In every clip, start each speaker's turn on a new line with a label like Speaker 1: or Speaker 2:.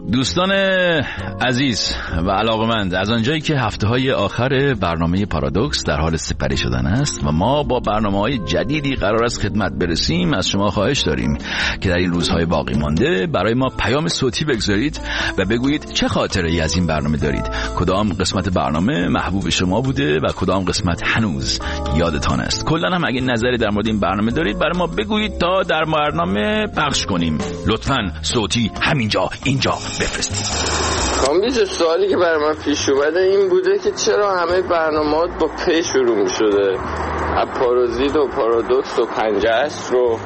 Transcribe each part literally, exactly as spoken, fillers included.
Speaker 1: دوستان عزیز و علاقمند، از آنجایی که هفته های آخر برنامه پارادوکس در حال سپری شدن است و ما با برنامه های جدیدی قرار است خدمت برسیم، از شما خواهش داریم که در این روزهای باقی مانده برای ما پیام صوتی بگذارید و بگویید چه خاطره‌ای از این برنامه دارید، کدام قسمت برنامه محبوب شما بوده و کدام قسمت هنوز یادتان است. کلا هم اگه نظری در مورد این برنامه دارید برای ما بگویید تا در برنامه پخش کنیم. لطفاً صوتی همینجا اینجا بفرستید.
Speaker 2: کامبیز، سوالی که برای من پیش اومده این بوده که چرا همه برنامه‌ات با پ شروع می‌شده؟ از پارازیت و پارادوکس و پنجه است رو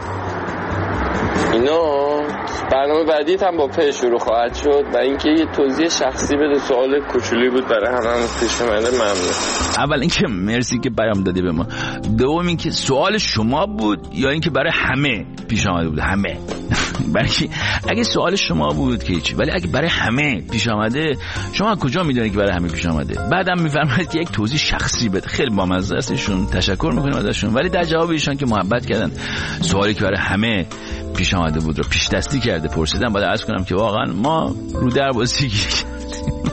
Speaker 2: اینا. برنامه بعدیت هم با پ شروع خواهد شد. و اینکه یه توضیح شخصی بده، سوال کوچولی بود برای همه پیش اومده. ممنون.
Speaker 1: اول اینکه مرسی که پیام دادی به ما. دوم اینکه سوال شما بود یا اینکه برای همه پیش اومده بود؟ همه. برای اگه سوال شما بود که چی، ولی اگه برای همه پیش اومده، شما کجا میدونید که برای همه پیش اومده؟ بعدم میفرمایید که یک توضیح شخصی بده. خیلی بامزه است. ایشون تشکر میکنیم ازشون، ولی در جواب ایشون که محبت کردن سوالی که برای همه پیش آمده بود رو پیش دستی کرده پرسیدم، باید عرض کنم که واقعا ما رو دروازی گیر کردیم.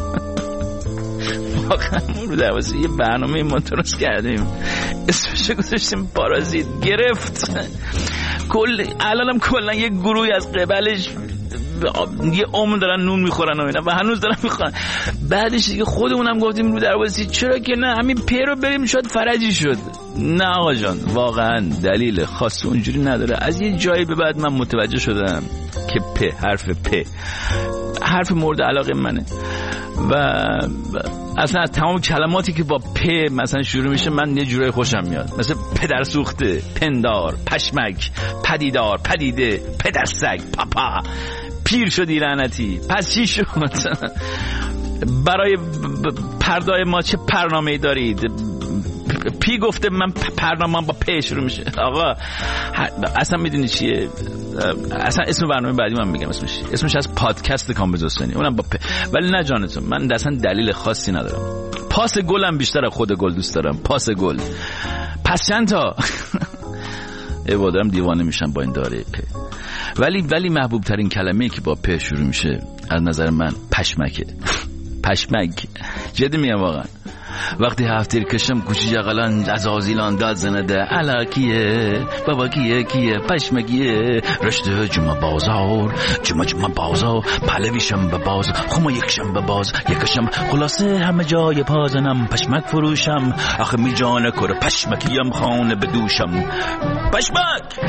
Speaker 1: واقعا رو دروازی یه برنامه ما درست کردیم، اسمش گذاشتیم پارازیت. گرفت. کل الانم کلا یه گروهی از قبلش یه عمر دارن نون میخورن و اینا و هنوز دارن میخورن. بعدش دیگه خودمونم گفتیم رو دروازی چرا که نه همین پ رو بریم شاید فرجی شد. نه آقا جان، واقعا دلیل خاص اونجوری نداره. از یه جایی به بعد من متوجه شدم که پ، حرف پ حرف مورد علاقه منه و اصلا از تمام کلماتی که با پ مثلا شروع میشه من یه جورای خوشم میاد، مثل پدر سوخته، پندار، پشمک، پدیدار، پدیده، پدر سگ، پاپا، پیر شدی لعنتی، پس چی شد؟ برای پردای ما چه برنامه‌ای دارید؟ پی گفته من برنامه‌ام با پ شروع میشه. آقا اصلا میدونی چیه؟ اصلا اسم برنامه بعدی من میگم اسمش اسمش از پادکست کامبیز حسینی، اونم با پ. ولی نه جانتون، من اصلا دلیل خاصی ندارم. پاس گلم بیشتر از خود گل دوست دارم. پاس گل. پس چند تا عبادم دیوانه میشم با این داره پ. ولی ولی محبوب ترین کلمه‌ای که با پ شروع میشه از نظر من پشمکه. پشمک. جدی میگم واقعا. وقتی هفتیر کشم کوچی جغلان از آزیلان داد زنده علا کیه بابا کیه کیه پشمگیه رشته جمع بازار جمع جمع بازار پلویشم به باز خما یکشم به باز یکشم خلاصه همه جای پازنم پشمک فروشم آخه می جانه کره پشمکیم خانه بدوشم پشمک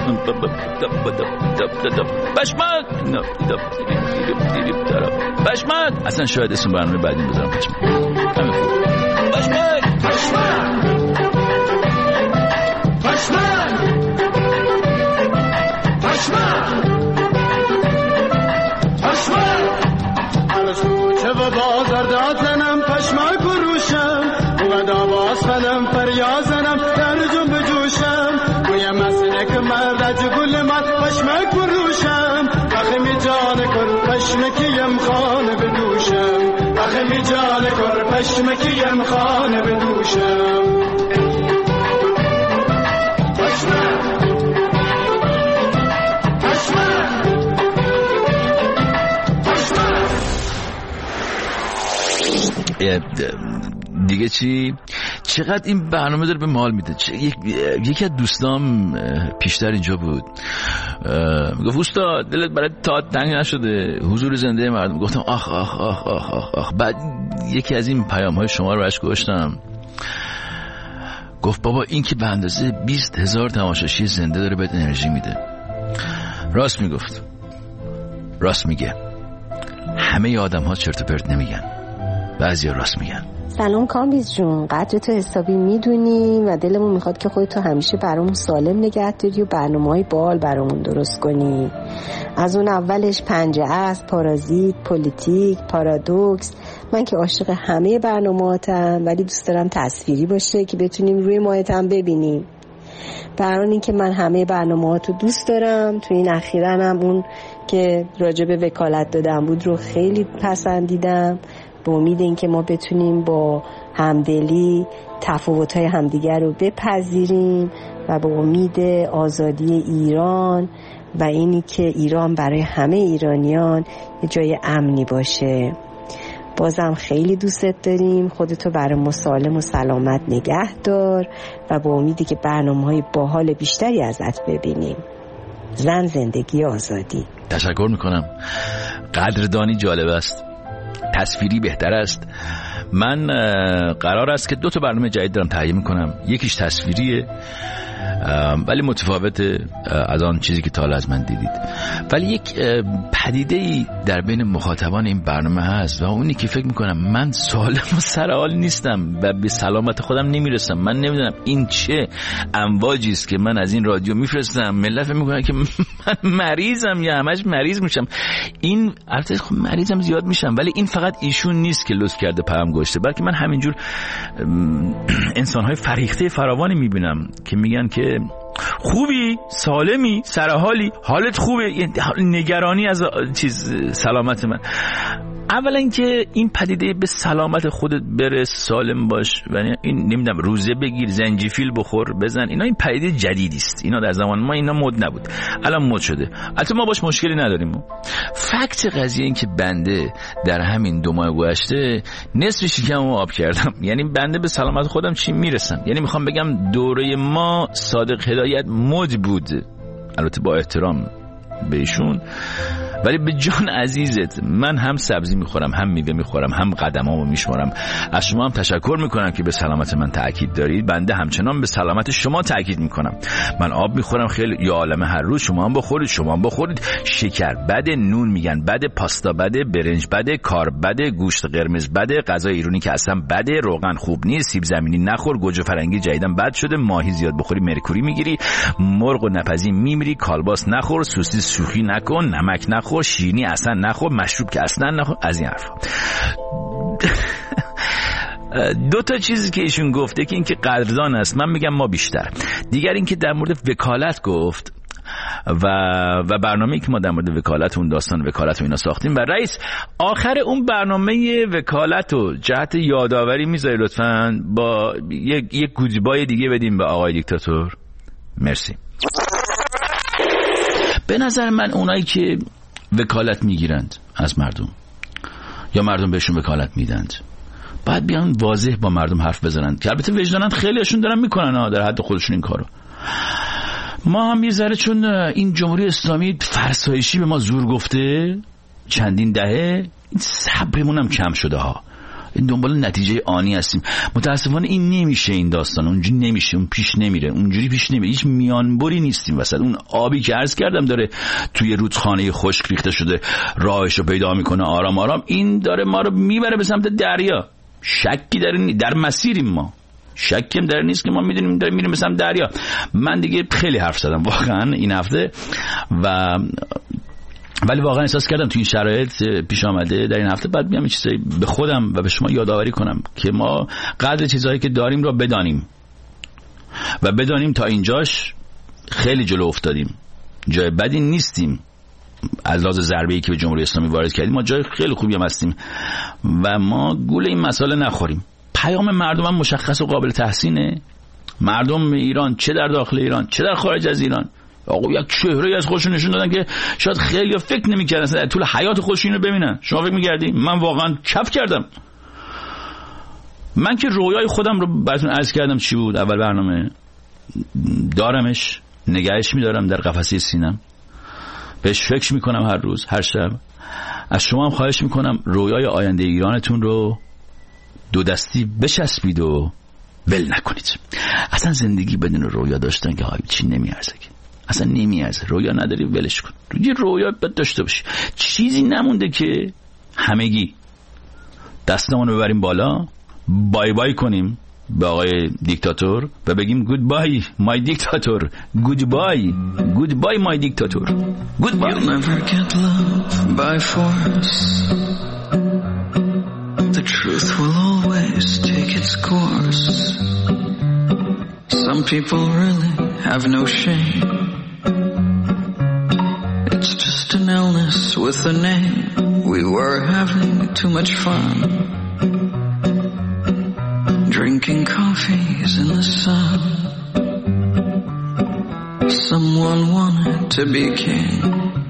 Speaker 1: پشمک پشمک. اصلا شاید اسم برنامه بعدی بذارم پشمک. پشمک پشمک پشمک پشمک پشمک عرشو چه و بازار دادنم پشمک فروشم و دواز فلم فریازنم در جنب جوشم گویم مسلک مرد گل من پشمک فروشم آخه می جان کن پشمکیم خانه بدوشم آخه می جان کن پشمکیم خانه بدوشم پشمک پشمک پشمک. دیگه چی؟ چقدر این برنامه داره به مال میده. یک... یکی از دوستام پیشتر اینجا بود میگفت اوستا دلت برای تئاتر تنگ نشده حضور زنده مردم؟ گفتم آخ آخ آخ آخ آخ, آخ. بعد یکی از این پیام های شما رو اشک گذاشتم. گفت بابا این که به اندازه بیست هزار تماشاشی زنده داره بهت انرژی میده. راست میگفت، راست میگه. همه آدم ها چرت و پرت نمیگن، بعضیا راست میگن.
Speaker 3: سلام کامبیز جون، قدر تو حسابی میدونی و دلمون میخواد که خودتو همیشه برامون سالم نگه داری و برنامه‌های بال برامون درست کنی. از اون اولش پنجه است، پارازیت، پلیتیک، پارادوکس. من که عاشق همه برنامه‌هاتم، ولی دوست دارم تصویری باشه که بتونیم روی ماهتم ببینیم. برای این که من همه برنامه‌هاتو دوست دارم. تو این اخیراً هم اون که راجع به وکالت دادم بود رو خیلی پسندیدم. به امید اینکه ما بتونیم با همدلی تفاوت‌های همدیگر رو بپذیریم و با امید آزادی ایران و اینی که ایران برای همه ایرانیان یه جای امنی باشه. بازم خیلی دوستت داریم، خودتو برای مسالم و سلامت نگه دار و با امیدی که برنامه‌های باحال بیشتری ازت ببینیم. زن، زندگی، آزادی.
Speaker 1: تشکر میکنم. قدردانی جالب است، تصویری بهتر است. من قرار است که دو تا برنامه جدید دارم تهیه میکنم، یکیش تصویریه ولی متفاوته از آن چیزی که تا حالا از من دیدید، ولی یک پدیده‌ای در بین مخاطبان این برنامه هست و اونی که فکر میکنم من سالم و سرحال نیستم و به سلامت خودم نمیرسم. من نمیدونم این چه امواجی است که من از این رادیو میفرستم، ملت فکر میکنن که من مریضم یا همش مریض میشم. این البته خب مریضم زیاد میشم، ولی این فقط ایشون نیست که لطف کرده پیام گذاشته، بلکه من همینجور انسان‌های فریخته فراوانی میبینم که میگن که خوبی، سالمی، سرحالی، حالت خوبه، نگرانی از چیز سلامت من. اولا اینکه این پدیده به سلامت خودت بره، سالم باش و این نمیدونم روزه بگیر، زنجفیل بخور، بزن، اینا این پدیده جدیدی است. اینا در زمان ما اینا مد نبود، الان مد شده. البته ما باش مشکلی نداریم. فکت قضیه این که بنده در همین دو ماه گذشته نصف شکمو آب کردم. یعنی بنده به سلامت خودم چی میرسم؟ یعنی میخوام بگم دوره ما صادق هدایت مد بود، البته با احترام بهشون، ولی به جان عزیزت من هم سبزی میخورم، هم میوه میخورم، هم قدمامو میشمارم. از شما هم تشکر میکنم که به سلامت من تاکید دارید. بنده همچنان به سلامت شما تاکید میکنم. من آب میخورم خیلی، یا عالمه هر روز. شما هم بخورید، شما هم بخورید. شکر بده، نون میگن بده، پاستا بده، برنج بده، کار بده، گوشت قرمز بده، غذای ایرانی که اصلا بده، روغن خوب نیست، سیب زمینی نخور، گوجه فرنگی جدیدن بد شده، ماهی زیاد بخوری مرکوری میگیری، مرغ و نپزی میمیری، کالباس نخور، سوسیس شوخی نکن، نمک نخور، شیرینی اصلا نخور، مشروب که اصلا نخور، از این حرفا. دو تا چیزی که ایشون گفته که این که قدردان است، من میگم ما بیشتر. دیگر این که در مورد وکالت گفت و و برنامه‌ای که ما در مورد وکالت، اون داستان وکالت و اینا ساختیم، و رئیس آخر اون برنامه وکالت و جهت یادآوری میذاری لطفاً با یک یک گودبای دیگه بدیم به آقای دیکتاتور. مرسی. به نظر من اونایی که وکالت میگیرند از مردم یا مردم بهشون وکالت میدند باید بیان واضح با مردم حرف بزنند، که البته وجدانن خیلیشون دارن میکنن ها در حد خودشون این کارو. ما هم یه ذره چون این جمهوری اسلامی فرسایشی به ما زور گفته چندین دهه، این صبرمون هم کم شده ها، این دنبال نتیجه آنی هستیم. متاسفانه این نمیشه، این داستان اونجوری نمیشه، اون پیش نمیره، اونجوری پیش نمیره، هیچ میانبری نیستیم وسط. اون آبی که عرض کردم داره توی رودخانه خشک ریخته شده راهشو پیدا میکنه آرام آرام، این داره ما رو میبره به سمت دریا. شکی در در مسیریم ما، شکیم در نیست که ما میدونیم داریم میریم به سمت دریا. من دیگه خیلی حرف زدم واقعا این هفته، و ولی واقعا احساس کردم تو این شرایط پیش آمده در این هفته بعد بیام این چیزایی به خودم و به شما یادآوری کنم که ما قدر چیزهایی که داریم را بدانیم و بدانیم تا اینجاش خیلی جلو افتادیم، جای بدی نیستیم. از لحاظ ضربه‌ای که به جمهوری اسلامی وارد کردیم ما جای خیلی خوبی هم هستیم و ما گول این مسئله نخوریم. پیام مردم هم مشخص و قابل تحسینه. مردم ایران چه در داخل ایران چه در خارج از ایران آقا یک چهره از خودشون نشون دادن که شاید خیلی فکر نمی‌کردن اصلا طول حیات خودشون رو ببینن. شما فکر می‌کردی؟ من واقعا کف کردم. من که رویای خودم رو براتون عرض کردم چی بود اول برنامه، دارمش، نگهش می‌دارم در قفسه سینم، بهش فکر می‌کنم هر روز هر شب. از شما هم خواهش می‌کنم رویای آینده ایرانتون رو دو دستی بچسبید و ول نکنید. اصلا زندگی بدون رویا داشتن که های چی نمیارزه، که اصلا نمیارزه. رویا نداری ولش کن. یه رویا باید داشته باشی. چیزی نمونده که همگی دستمون رو ببریم بالا، بای بای کنیم به آقای دیکتاتور و بگیم گود بای مای دیکتاتور، گود بای گود بای مای دیکتاتور، گود بای. You'll never get love by force. The truth will always take its course. Some people really have no shame. It's just an illness with a name. We were having too much fun, drinking coffees in the sun. Someone wanted to
Speaker 4: to be king.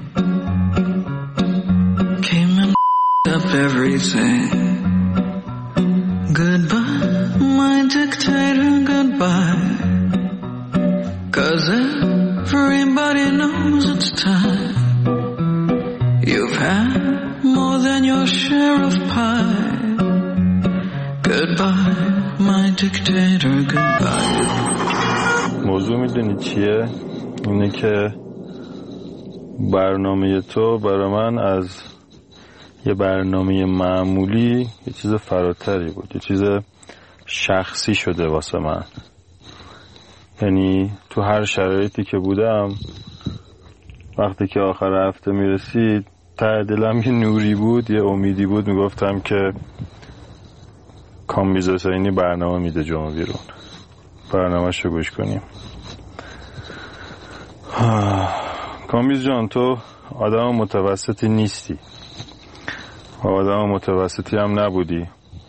Speaker 4: Came and up everything. Goodbye, my dictator, goodbye. Cause everybody knows it's time. You've had more than your share of pie. Goodbye, my dictator, goodbye.
Speaker 5: موضوع میدونی چیه؟ اینه که برنامه تو برای من از یه برنامه معمولی یه چیز فراتری بود، یه چیز شخصی شده واسه من. یعنی تو هر شرایطی که بودم وقتی که آخر هفته میرسید ته دلم یه نوری بود، یه امیدی بود، میگفتم که کامبیز حسینی برنامه میده جمعه بیرون، برنامه شو گوش کنیم. کامبیز جان، تو آدم متوسطی نیستی و آدم متوسطی هم نبودی.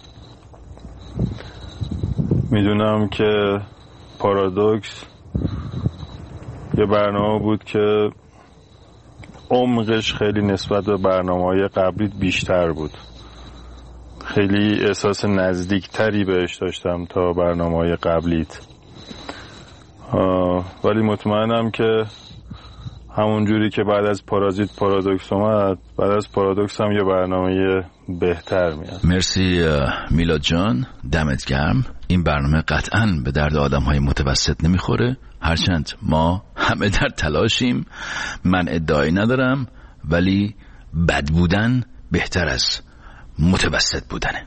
Speaker 5: میدونم که پارادوکس یه برنامه بود که عمقش خیلی نسبت به برنامه‌های قبلیت بیشتر بود. خیلی احساس نزدیکتری بهش داشتم تا برنامه‌های قبلیت. ولی مطمئنم که همون جوری که بعد از پارازیت پارادوکس اومد، بعد از پارادوکس هم یه برنامه بهتر میاد.
Speaker 1: مرسی میلاد جان، دمت گرم. این برنامه قطعاً به درد آدم‌های متوسط نمیخوره، هرچند ما همه در تلاشیم. من ادعایی ندارم، ولی بد بودن بهتر از متوسط بودنه.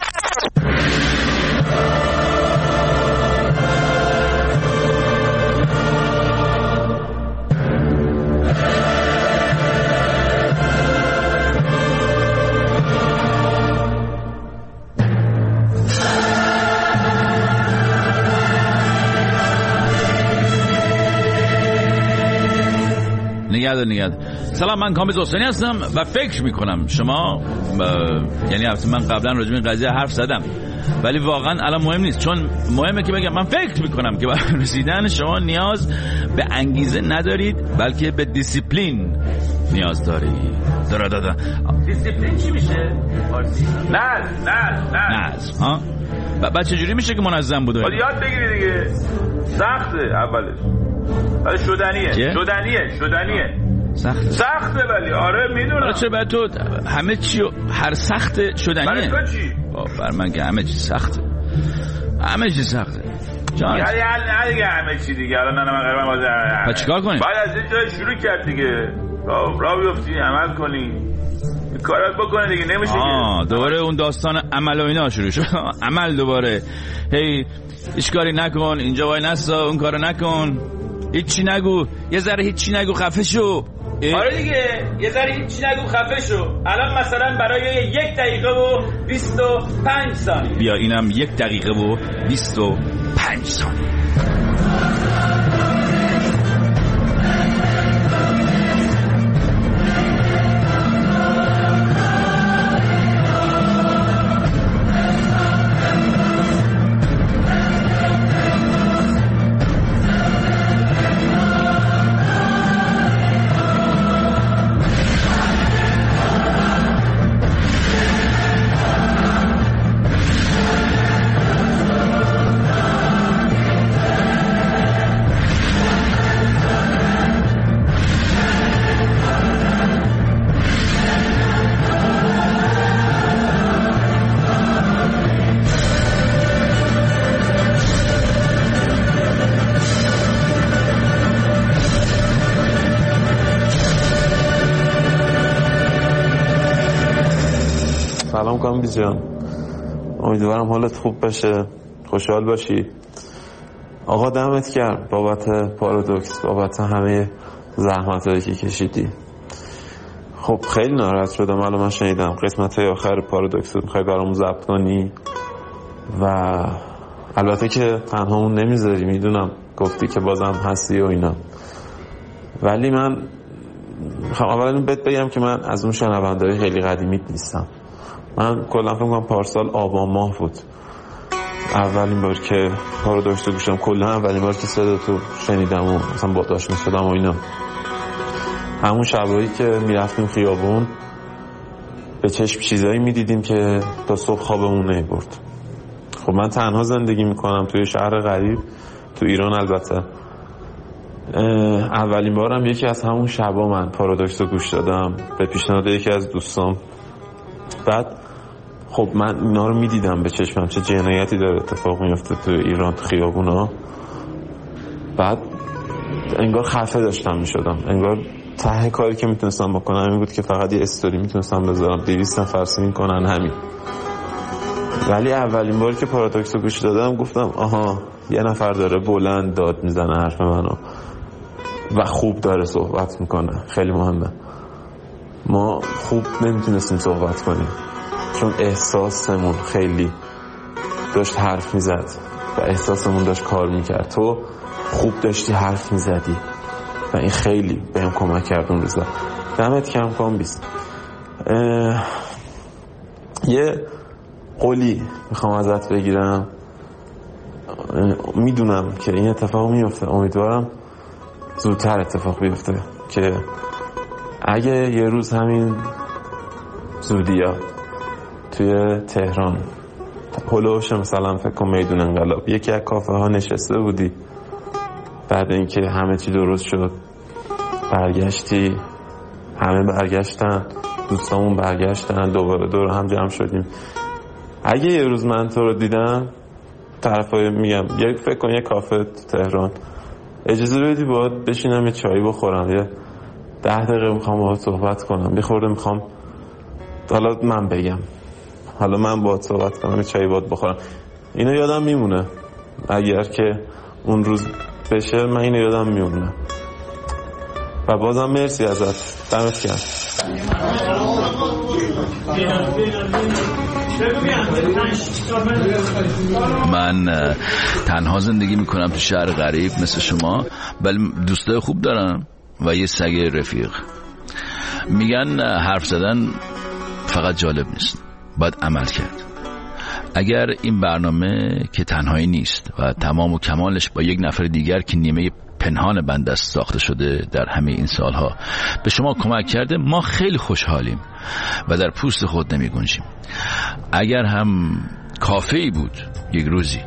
Speaker 1: نگهدار نگهدار. سلام، من کامبیز حسینی هستم و فکر میکنم شما ب... یعنی البته من قبلا راجع به این قضیه حرف زدم، ولی واقعا الان مهم نیست، چون مهمه که بگم من فکر میکنم که برای رسیدن شما نیاز به انگیزه ندارید، بلکه به دیسیپلین نیاز دارید. دارا دارا دیسیپلین چی میشه؟
Speaker 6: نظم نظم
Speaker 1: نظم ها؟ و بعد چجوری میشه که منظم بوده؟
Speaker 6: ولی یاد بگیری دیگه. سخته اولش، ولی شدنیه.
Speaker 1: چیه؟
Speaker 6: شدنیه شدنیه
Speaker 1: سخته
Speaker 6: سخته ولی آره میدونم.
Speaker 1: حالا چه بعد تو همه چی هر سخت شدنیه؟
Speaker 6: برای تو چی؟
Speaker 1: بر من که همه چی سخته، همه چی سخته جان.
Speaker 6: یعنی نه دیگه همه چی دیگه. الان نه من قرار من
Speaker 1: با چیکار کنیم؟
Speaker 6: باید از این جای شروع کرد دیگه، راه بیفتی، عمل کنی، کارات بکنه دیگه. نمیشه
Speaker 1: آه دوباره اون داستان عمل و اینا شروع شد. عمل دوباره، هی هیچ کاری نکن، اینجا وای نسا، اون کارو نکن، هیچی نگو، یه ذره هیچی نگو، خفه شو.
Speaker 6: آره دیگه، یه ذره هیچی نگو، خفه شو. الان مثلا برای یک دقیقه و بیست و پنج ثانیه.
Speaker 1: بیا اینم یک دقیقه و بیست و پنج ثانیه.
Speaker 7: سلام کامبیز جان، امیدوارم حالت خوب بشه، خوشحال باشی. آقا دمت گرم بابت پارادوکس، بابت همه زحمتایی که کشیدی. خب خیلی ناراحت شدم الان من شنیدم قسمت های آخر پارادوکس رو میخوای برامون ضبط کنی و البته که تنهامون نمیذاری، میدونم گفتی که بازم هستی و اینا، ولی من میخوام اولا بهت بگم که من از اون شنونده‌های خیلی قدیمیت نیستم. من کلا فکر می‌کنم پارسال آبان ماه بود اولین بار که پارادوکس رو گوشم، کلا اولین بار که صدا تو شنیدم و مثلا با داشت می‌شدم و اینا. همون شبایی که میرفتیم خیابون به چشم چیزایی میدیدیم که تا صبح خوابمون نمیبرد. خب من تنها زندگی میکنم توی شهر غریب، تو ایران البته. اولین بارم یکی از همون شبا من پارادوکس رو گوش دادم به پیشنهاد یکی از دوستام. بعد خب من اینا رو میدیدم به چشمم چه جنایتی داره اتفاق میفته تو ایران تو خیابونا. بعد انگار خفه داشتم میشدم، انگار ته کاری که میتونستم بکنم این بود که فقط یه استوری میتونستم بذارم دویست نفر سین کنن همین. ولی اولین باری که پارادوکس رو گوش دادم گفتم آها یه نفر داره بلند داد میزنه حرف منو و خوب داره صحبت میکنه. خیلی مهمه. ما خوب نمیتونستیم صحبت کنیم چون احساسمون خیلی داشت حرف میزد و احساسمون داشت کار میکرد. تو خوب داشتی حرف میزدی و این خیلی بهم کمک کرد اون روزا. دمت کم کام بیست. یه قولی میخوام ازت بگیرم. میدونم که این اتفاق میفته، امیدوارم زودتر اتفاق بیفته که اگه یه روز همین زودیا توی تهران هلوش مثلا فکر کن میدون انقلاب یکی از کافه ها نشسته بودی، بعد اینکه همه چی درست شد برگشتی، همه برگشتن، دوستامون برگشتن، دوباره دور هم جمع شدیم. اگه یه روز من تو رو دیدم طرفای میگم یه فکر کن یه کافه تو تهران اجازه بدی باید بشینم یه چایی بخورم، یه ده دقیقه میخوام باید صحبت کنم، یه خورده میخوام حالا من بگم، حالا من باید صحبت کنم، یه چایی باید بخورم، اینو یادم میمونه. اگر که اون روز بشه من اینو یادم میمونه. و بازم مرسی ازت، دمت گرم.
Speaker 1: من تنها زندگی میکنم تو شهر غریب مثل شما، ولی دوستای خوب دارم و یه سگ رفیق. میگن حرف زدن فقط جالب نیست، باید عمل کرد. اگر این برنامه که تنهایی نیست و تمام و کمالش با یک نفر دیگر که نیمه پنهان بنده است ساخته شده در همه این سالها به شما کمک کرده، ما خیلی خوشحالیم و در پوست خود نمی گنجیم. اگر هم کافه‌ای بود یک روزی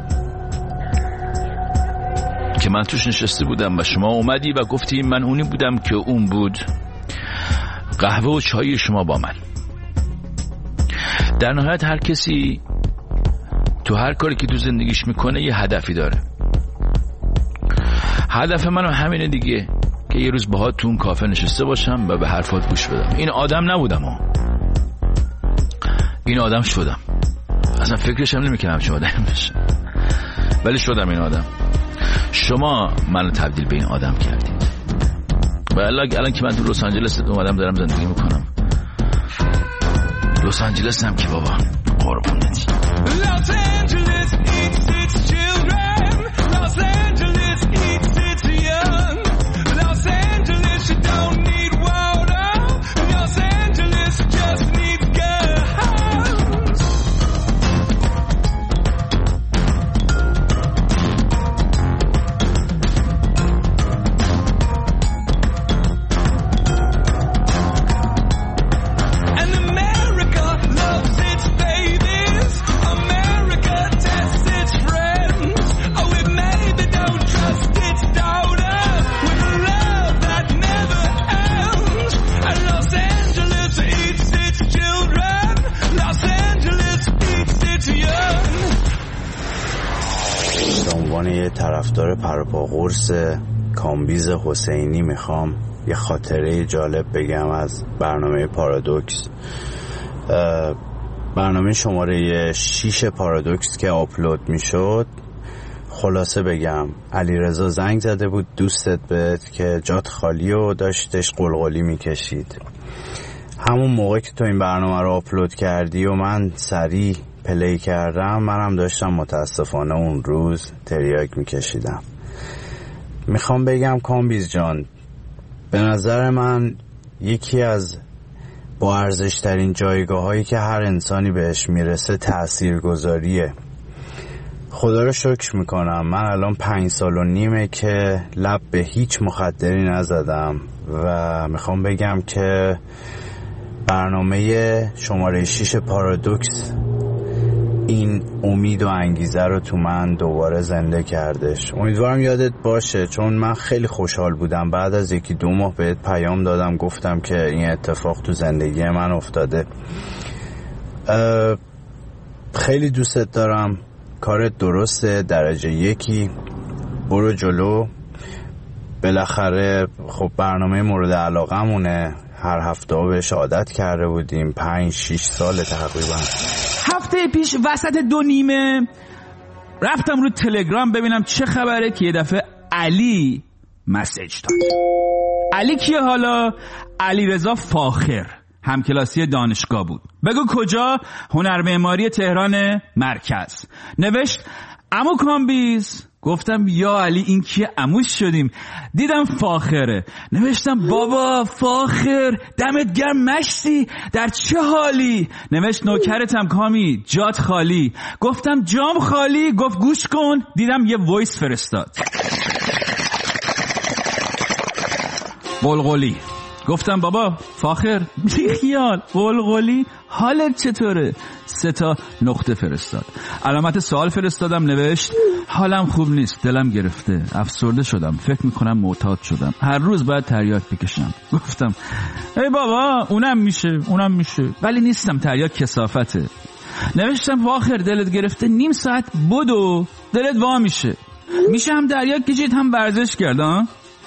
Speaker 1: که من توش نشسته بودم و شما اومدی و گفتی من اونی بودم که اون بود، قهوه و چای شما با من. در نهایت هر کسی تو هر کاری که تو زندگیش میکنه یه هدفی داره. هدف منم همینه دیگه، که یه روز باهات تو اون کافه نشسته باشم و به حرفات گوش بدم. این آدم نبودم ها. این آدم شدم. اصلا فکرش هم نمی‌کردم چه آدمی بشم، ولی شدم این آدم. شما منو تبدیل به این آدم کردید. و الان که من تو لس آنجلس اومدم دارم زندگی میکنم. لس آنجلس هم که بابا قربونت. Los Angeles eats its children. Los Angeles eats its young. Los Angeles you don't need water. Los Angeles just needs guns. And America loves its babies. America tests its friends. Oh, it maybe don't trust its daughters with a love that never ends. And Los Angeles eats its children. Los Angeles eats its young.
Speaker 8: به عنوان یه طرفدار پروپا قرص کامبیز حسینی میخوام یه خاطره جالب بگم از برنامه پارادوکس. برنامه شماره شیش پارادوکس که آپلود میشد، خلاصه بگم علیرضا زنگ زده بود دوستت بهت که جات خالی و داشتش قلقلی میکشید. همون موقع که تو این برنامه رو آپلود کردی و من سریع پلی کردم، منم داشتم متاسفانه اون روز تریاک میکشیدم. میخوام بگم کامبیز جان، به نظر من یکی از با ارزشترین جایگاه هایی که هر انسانی بهش میرسه تأثیرگذاریه. خدا رو شکر میکنم من الان پنج سال و نیمه که لب به هیچ مخدری نزدم و میخوام بگم که برنامه شماره شش پارادوکس این امید و انگیزه رو تو من دوباره زنده کردش. امیدوارم یادت باشه، چون من خیلی خوشحال بودم بعد از یکی دو ماه بهت پیام دادم گفتم که این اتفاق تو زندگی من افتاده. خیلی دوستت دارم، کارت درسته، درجه یکی، برو جلو. بالاخره خب برنامه مورد علاقمونه، هر هفته بهش عادت کرده بودیم، پنج شیش سال تقریبا.
Speaker 1: هفته پیش وسط دو نیمه رفتم رو تلگرام ببینم چه خبره که یه دفعه علی مسیج داد. علی کیه حالا؟ علی رضا فاخر، همکلاسی دانشگاه بود. بگو کجا؟ هنر معماری تهران مرکز. نوشت عمو کامبیز. گفتم یا علی این کیه؟ عموش شدیم. دیدم فاخره. نوشتم بابا فاخر دمت گرم مشتی، در چه حالی؟ نوشت نوکرتم کامی، جات خالی. گفتم جام خالی. گفت گوش کن. دیدم یه وایس فرستاد. بلغلی. گفتم بابا فاخر بی خیال. بلغلی حالت چطوره؟ سه تا نقطه فرستاد. علامت سوال فرستادم. نوشت حالم خوب نیست، دلم گرفته، افسرده شدم، فکر میکنم معتاد شدم، هر روز باید تریاک بکشم. گفتم ای بابا اونم میشه اونم میشه ولی نیستم، تریاک کثافته. نوشتم فاخر دلت گرفته، نیم ساعت بدو دلت وا میشه، میشه هم تریاک کشید هم ورزش کرد ها؟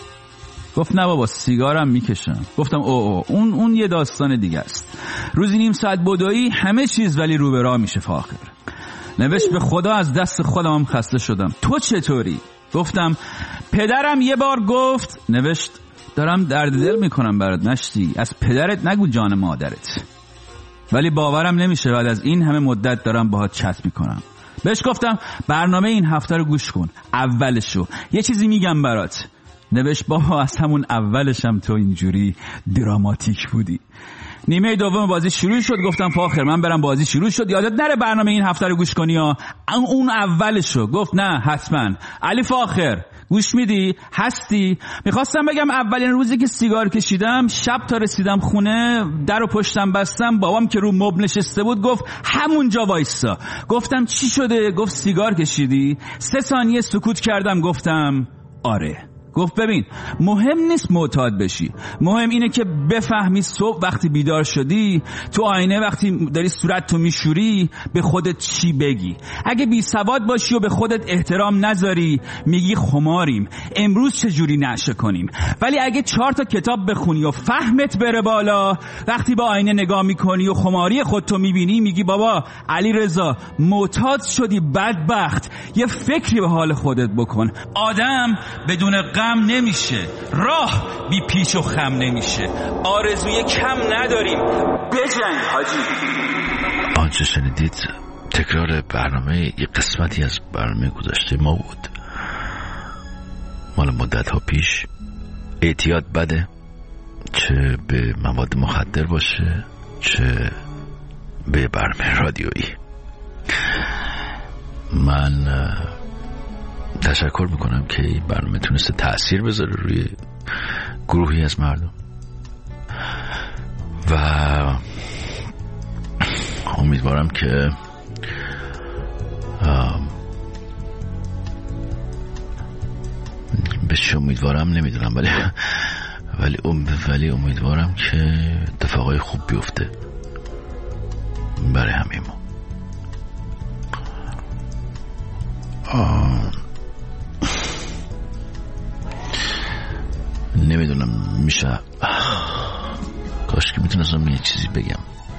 Speaker 1: گفت نه بابا سیگارم میکشم. گفتم او او اون اون یه داستان دیگه است. روزی نیم ساعت بدویی همه چیز ولی رو به راه میشه فاخر. نوشت به خدا از دست خودم هم خسته شدم، تو چطوری؟ گفتم پدرم یه بار گفت. نوشت دارم درد دل میکنم برات مشتی، از پدرت نگو جان مادرت. ولی باورم نمیشه بعد از این همه مدت دارم باهات چت میکنم. بهش گفتم برنامه این هفته رو گوش کن، اولشو یه چیزی میگم برات. نوشت بابا از همون اولشم تو اینجوری دراماتیک بودی. نیمه دوم بازی شروع شد. گفتم فاخر من برم بازی شروع شد، یادت نره برنامه این هفته رو گوش کنی ها. اون اولشو. گفت نه حتما. علی فاخر گوش میدی؟ هستی؟ میخواستم بگم اولین روزی که سیگار کشیدم، شب تا رسیدم خونه در رو پشتم بستم، بابام که رو مبل نشسته بود گفت همونجا وایسا. گفتم چی شده؟ گفت سیگار کشیدی؟ سه ثانیه سکوت کردم. گفتم آره. گفت ببین مهم نیست معتاد بشی، مهم اینه که بفهمی صبح وقتی بیدار شدی تو آینه وقتی داری صورت تو میشوری به خودت چی بگی. اگه بی سواد باشی و به خودت احترام نذاری میگی خماریم، امروز چجوری نشه کنیم. ولی اگه چهار تا کتاب بخونی و فهمت بره بالا، وقتی با آینه نگاه میکنی و خماری خودتو میبینی میگی بابا علی رضا معتاد شدی بدبخت، یه فکری به حال خودت بکن. آدم بدون غم نمیشه، راه بی پیش و خم نمیشه، آرزوی کم نداریم، بجنگ حاجی.
Speaker 9: آنچه شنیدید تکرار برنامه یک قسمتی از برنامه گذشته ما بود، مال مدت ها پیش. اعتیاد بده، چه به مواد مخدر باشه چه به برنامه رادیویی. من تشکر میکنم که این برنامه تونسته تأثیر بذاره روی گروهی از مردم و امیدوارم که به چه امیدوارم نمیدونم ولی ولی ولی امیدوارم که اتفاقای خوب بیفته برای همه ما. آه. نمیدونم میشه، کاش که میتونستم یه چیزی بگم.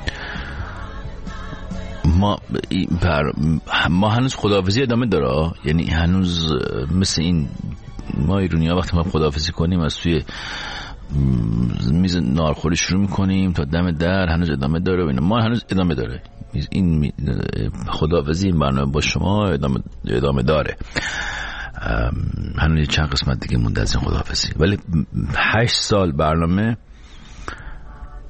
Speaker 9: ما بر... ما هنوز خداحافظی ادامه داره، یعنی هنوز مثل این ما ایرانی ها وقتی ما خداحافظی کنیم از توی میز نارخوری شروع میکنیم تا دم در هنوز ادامه داره و اینا. ما هنوز ادامه داره این خداحافظی، این برنامه با شما ادامه, ادامه داره. هنوز چند قسمت دیگه مونده از این خداحافظی، ولی هشت سال برنامه،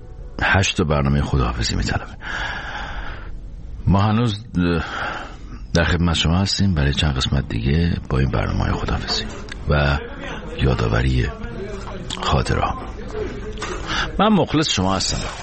Speaker 9: هشت تا برنامه خداحافظی میطلبه. ما هنوز در خدمت شما هستیم برای چند قسمت دیگه با این برنامه‌های خداحافظی و یادآوری خاطره‌ها. من مخلص شما هستم.